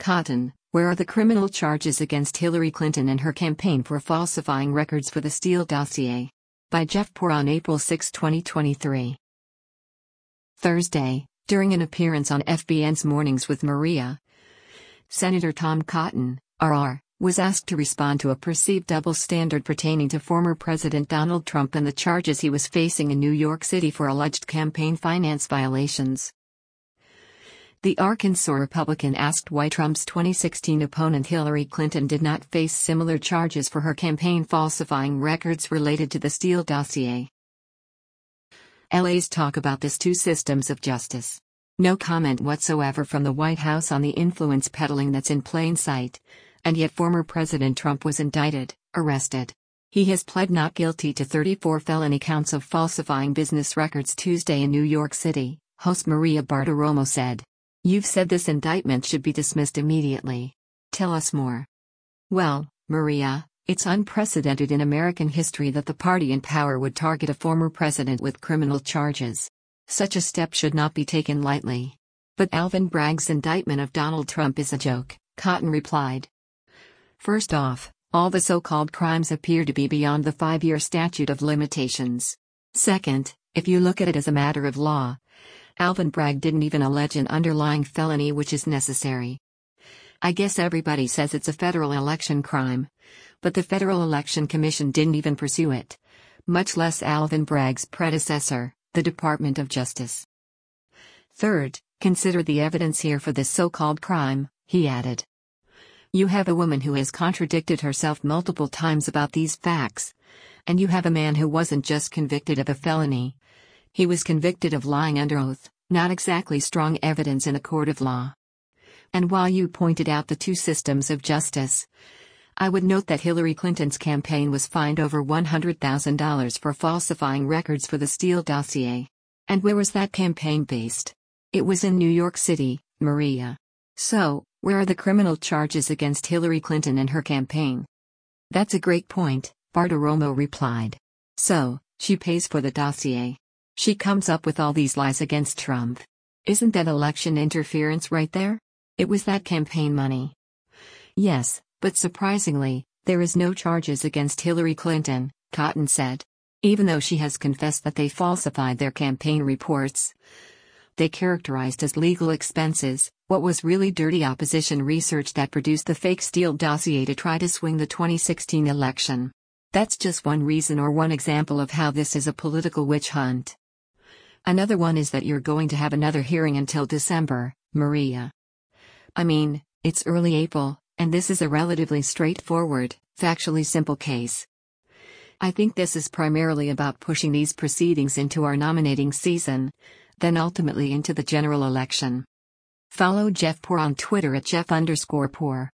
Cotton, where are the criminal charges against Hillary Clinton and her campaign for falsifying records for the Steele dossier? By Jeff Poore on April 6, 2023. Thursday, during an appearance on FBN's Mornings with Maria, Senator Tom Cotton, RR, was asked to respond to a perceived double standard pertaining to former President Donald Trump and the charges he was facing in New York City for alleged campaign finance violations. The Arkansas Republican asked why Trump's 2016 opponent Hillary Clinton did not face similar charges for her campaign falsifying records related to the Steele dossier. LA's talk about this two systems of justice. No comment whatsoever from the White House on the influence peddling that's in plain sight, and yet former President Trump was indicted, arrested. He has pled not guilty to 34 felony counts of falsifying business records Tuesday in New York City, host Maria Bartiromo said. "You've said this indictment should be dismissed immediately. Tell us more." "Well, Maria, it's unprecedented in American history that the party in power would target a former president with criminal charges. Such a step should not be taken lightly. But Alvin Bragg's indictment of Donald Trump is a joke," Cotton replied. "First off, all the so-called crimes appear to be beyond the 5-year statute of limitations. Second, if you look at it as a matter of law, Alvin Bragg didn't even allege an underlying felony which is necessary. I guess everybody says it's a federal election crime, but the Federal Election Commission didn't even pursue it, much less Alvin Bragg's predecessor, the Department of Justice. Third, consider the evidence here for this so-called crime," he added. "You have a woman who has contradicted herself multiple times about these facts, and you have a man who wasn't just convicted of a felony. He was convicted of lying under oath, not exactly strong evidence in a court of law. And while you pointed out the two systems of justice, I would note that Hillary Clinton's campaign was fined over $100,000 for falsifying records for the Steele dossier. And where was that campaign based? It was in New York City, Maria. So, where are the criminal charges against Hillary Clinton and her campaign?" "That's a great point," Bartiromo replied. "So, she pays for the dossier. She comes up with all these lies against Trump. Isn't that election interference right there? It was that campaign money." "Yes, but surprisingly, there is no charges against Hillary Clinton," Cotton said. "Even though she has confessed that they falsified their campaign reports. They characterized as legal expenses what was really dirty opposition research that produced the fake Steele dossier to try to swing the 2016 election. That's just one reason or one example of how this is a political witch hunt. Another one is that you're going to have another hearing until December, Maria. I mean, it's early April, and this is a relatively straightforward, factually simple case. I think this is primarily about pushing these proceedings into our nominating season, then ultimately into the general election." Follow Jeff Poore on Twitter at Jeff_Poore.